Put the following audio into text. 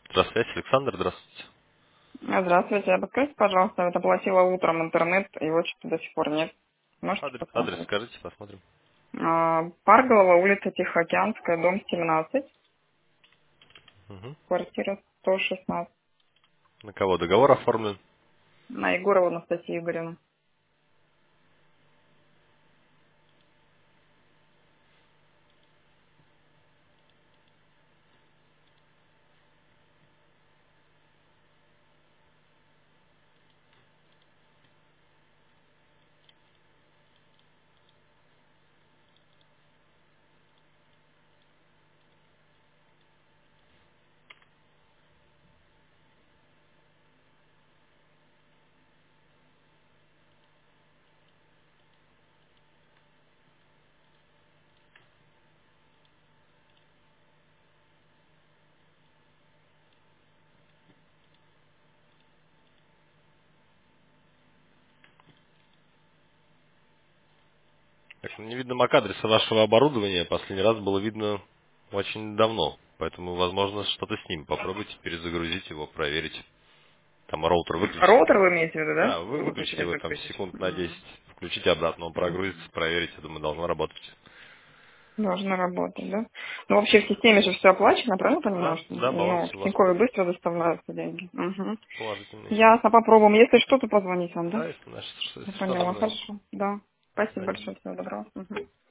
Здравствуйте, Александр, здравствуйте. Здравствуйте. Подскажите, пожалуйста, я оплатила утром интернет, его что-то до сих пор нет. Можете Адрес посмотреть? скажите, посмотрим. Парголова, улица Тихоокеанская, дом 17, Мгм. квартира 116. На кого договор оформлен? На Егорову Анастасию Игоревну. Так, не видно MAC-адреса вашего оборудования. Последний раз было видно очень давно. Поэтому, возможно, что-то с ним. Попробуйте перезагрузить его, проверить. Там роутер выключите. Роутер вы имеете в виду, да? Да, вы выключите Выключить, его там выключить. секунд на 10. Включите обратно, он прогрузится, проверите. Я думаю, должно работать. Должна работать, да? Ну, вообще в системе же все оплачено, правильно понимаю? Да, Что, да, баланс ну, в у вас Тинькове быстро доставляются деньги. Угу. положительный. Ясно, попробуем. Если что, то позвонить вам, да? Да, если Я что поняла, надо, хорошо. Да. до Спасибо свидания. большое, всего доброго. Мгм.